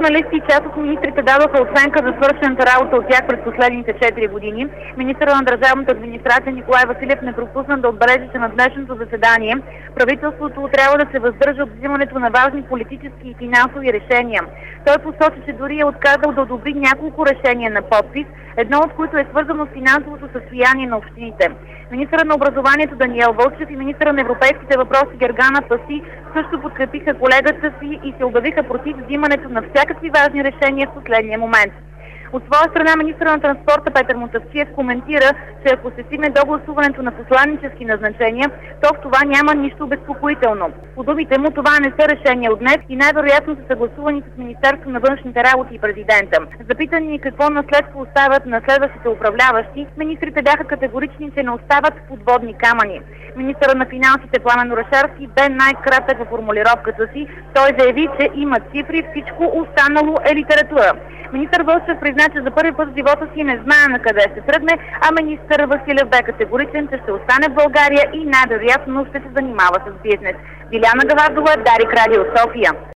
журналисти част от министрите дадоха оценка за свършената работа от тях през последните 4 години. Министърът на държавната администрация Николай Василев не пропусна да отбележи, че на днешното заседание правителството трябва да се въздържа от взимането на важни политически и финансови решения. Той посочи, че дори е отказал да одобри няколко решения на подпис, едно от които е свързано с финансовото състояние на общините. Министърът на образованието Даниел Вълчев и министърът на европейските въпроси Гергана Паси също подкрепиха колегата си и се обявиха против взимането на всякакви важни решения в последния момент. От своя страна министърът на транспорта Петър Мутафчиев коментира, че ако се стигне до гласуването на посланически назначения, то в това няма нищо обезпокоително. По думите му, това не са решения от днес и най-вероятно са съгласувани с Министерството на външните работи и президента. Запитани какво наследство оставят на следващите управляващи, министрите бяха категорични, че не остават подводни камъни. Министърът на финансите Пламен Орешарски бе най-кратък във формулировката си. Той заяви, че има цифри, всичко останало е литература. Министър Вълчев призна, че за първи път в живота си не знае на къде ще тръгне, а министър Василев бе категоричен, че ще остане в България и най-вероятно ще се занимава с бизнес. Диляна Гавардова, Дарик, Радио София.